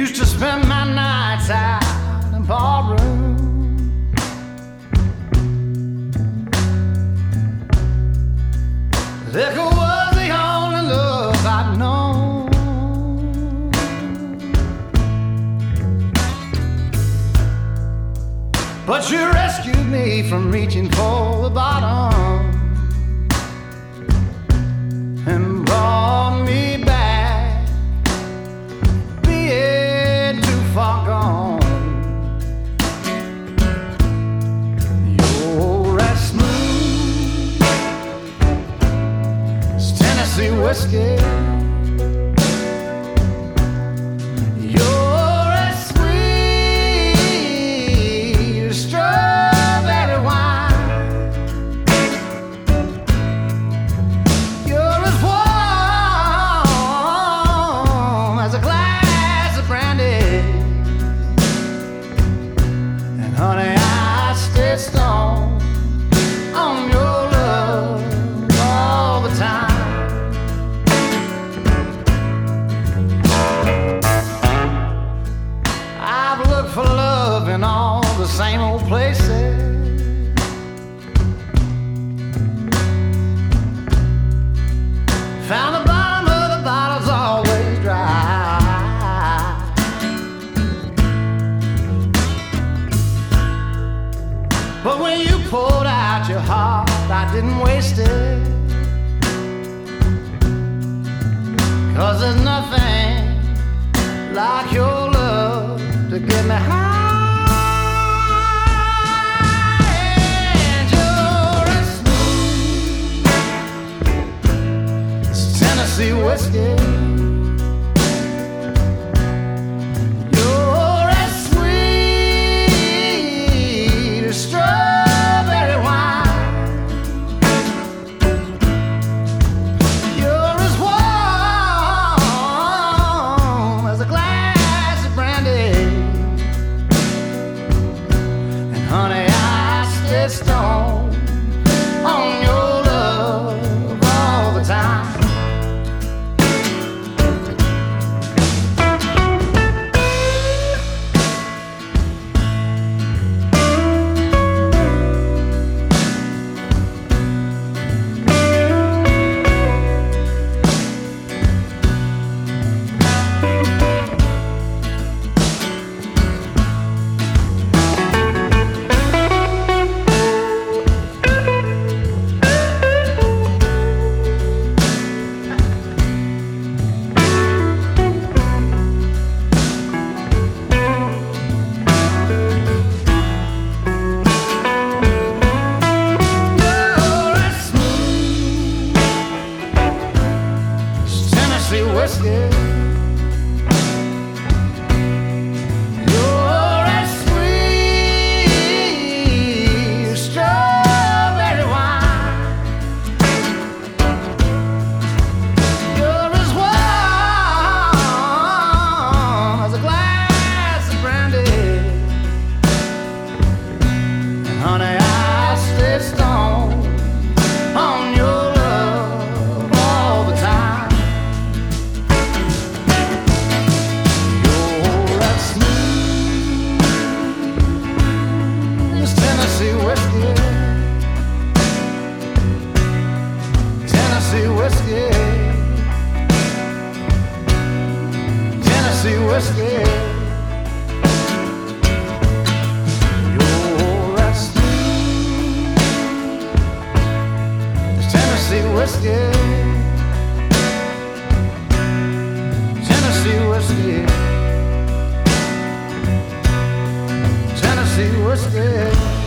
Used to spend my nights out in ballroom. Liquor was the only love I'd known. But you rescued me from reaching for the bottom and brought me back, being too far gone. You're as smooth as Tennessee whiskey. You're as sweet as strawberry wine. You're as warm as a glass of brandy. And honey, I stay stoned on your love all the time. I've looked for love in all the same old places. Found the bottom of the bottle's always dry. But when you poured out your heart, I didn't waste it. 'Cause there's nothing like your love to get me high. And you're as smooth as Tennessee whiskey. You're as sweet as strawberry wine. You're as warm as a glass of brandy. And honey, I stay stoned on your love all the time. Tennessee whiskey. You're as sweet as strawberry wine. You're as warm as a glass of brandy. And honey, I stay stoned on your love all the time. Tennessee whiskey, Tennessee whiskey, Tennessee whiskey. You're as sweet as Tennessee whiskey, Tennessee whiskey, Tennessee whiskey.